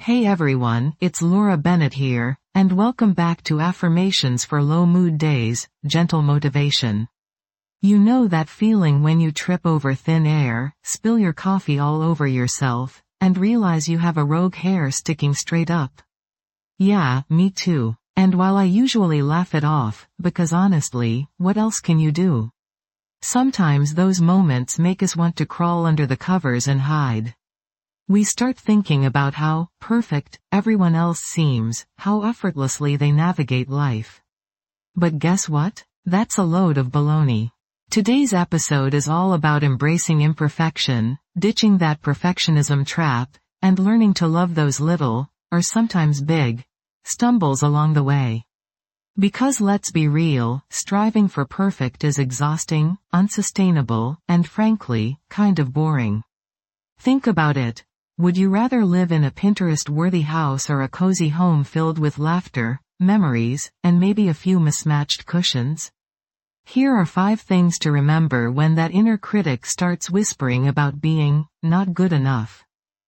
Hey everyone, it's Laura Bennett here, and welcome back to Affirmations for Low Mood Days, Gentle Motivation. You know that feeling when you trip over thin air, spill your coffee all over yourself, and realize you have a rogue hair sticking straight up? Yeah, me too. And while I usually laugh it off, because honestly, what else can you do? Sometimes those moments make us want to crawl under the covers and hide. We start thinking about how perfect everyone else seems, how effortlessly they navigate life. But guess what? That's a load of baloney. Today's episode is all about embracing imperfection, ditching that perfectionism trap, and learning to love those little, or sometimes big, stumbles along the way. Because let's be real, striving for perfect is exhausting, unsustainable, and frankly, kind of boring. Think about it. Would you rather live in a Pinterest-worthy house or a cozy home filled with laughter, memories, and maybe a few mismatched cushions? Here are 5 things to remember when that inner critic starts whispering about being not good enough.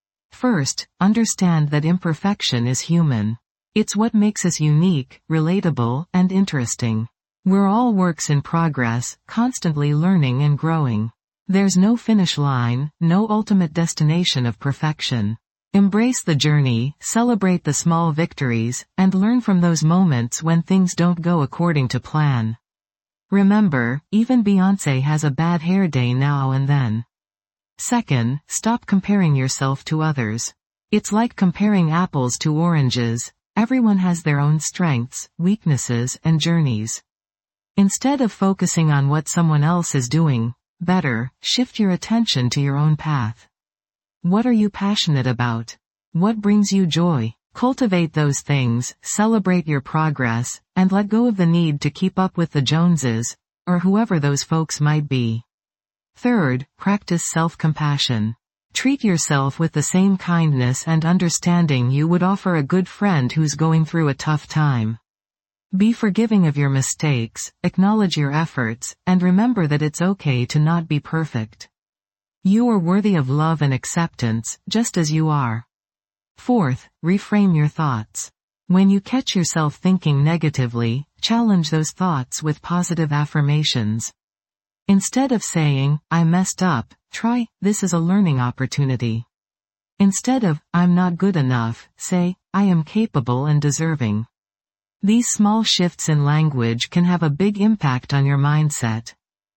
First, understand that imperfection is human. It's what makes us unique, relatable, and interesting. We're all works in progress, constantly learning and growing. There's no finish line, no ultimate destination of perfection. Embrace the journey, celebrate the small victories, and learn from those moments when things don't go according to plan. Remember, even Beyoncé has a bad hair day now and then. Second, stop comparing yourself to others. It's like comparing apples to oranges. Everyone has their own strengths, weaknesses, and journeys. Instead of focusing on what someone else is doing better, shift your attention to your own path. What are you passionate about? What brings you joy? Cultivate those things, celebrate your progress, and let go of the need to keep up with the Joneses, or whoever those folks might be. Third, practice self-compassion. Treat yourself with the same kindness and understanding you would offer a good friend who's going through a tough time. Be forgiving of your mistakes, acknowledge your efforts, and remember that it's okay to not be perfect. You are worthy of love and acceptance, just as you are. Fourth, reframe your thoughts. When you catch yourself thinking negatively, challenge those thoughts with positive affirmations. Instead of saying, "I messed up," try, "This is a learning opportunity." Instead of, "I'm not good enough," say, "I am capable and deserving." These small shifts in language can have a big impact on your mindset.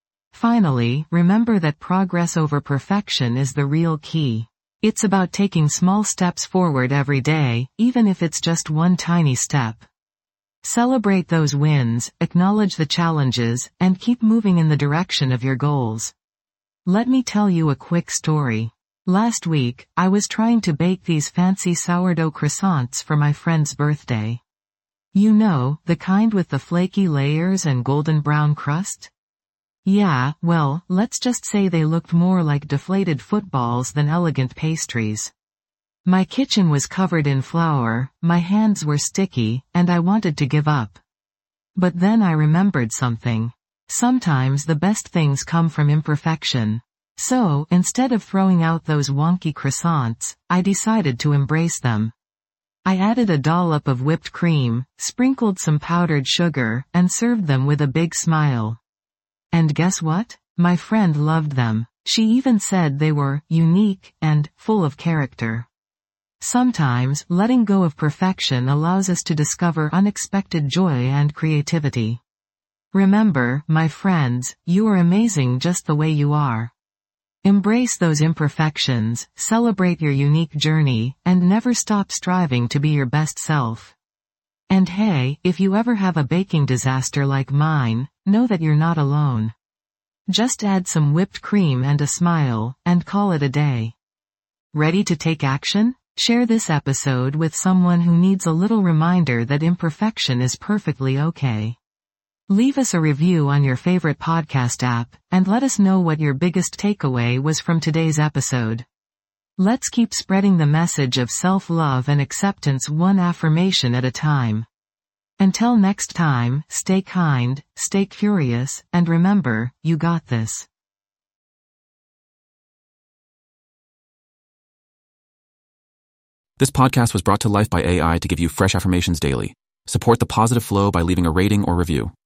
Finally, remember that progress over perfection is the real key. It's about taking small steps forward every day, even if it's just one tiny step. Celebrate those wins, acknowledge the challenges, and keep moving in the direction of your goals. Let me tell you a quick story. Last week, I was trying to bake these fancy sourdough croissants for my friend's birthday. You know, the kind with the flaky layers and golden brown crust? Yeah, well, let's just say they looked more like deflated footballs than elegant pastries. My kitchen was covered in flour, my hands were sticky, and I wanted to give up. But then I remembered something. Sometimes the best things come from imperfection. So, instead of throwing out those wonky croissants, I decided to embrace them. I added a dollop of whipped cream, sprinkled some powdered sugar, and served them with a big smile. And guess what? My friend loved them. She even said they were unique and full of character. Sometimes, letting go of perfection allows us to discover unexpected joy and creativity. Remember, my friends, you are amazing just the way you are. Embrace those imperfections, celebrate your unique journey, and never stop striving to be your best self. And hey, if you ever have a baking disaster like mine, know that you're not alone. Just add some whipped cream and a smile, and call it a day. Ready to take action? Share this episode with someone who needs a little reminder that imperfection is perfectly okay. Leave us a review on your favorite podcast app, and let us know what your biggest takeaway was from today's episode. Let's keep spreading the message of self-love and acceptance one affirmation at a time. Until next time, stay kind, stay curious, and remember, you got this. This podcast was brought to life by AI to give you fresh affirmations daily. Support the positive flow by leaving a rating or review.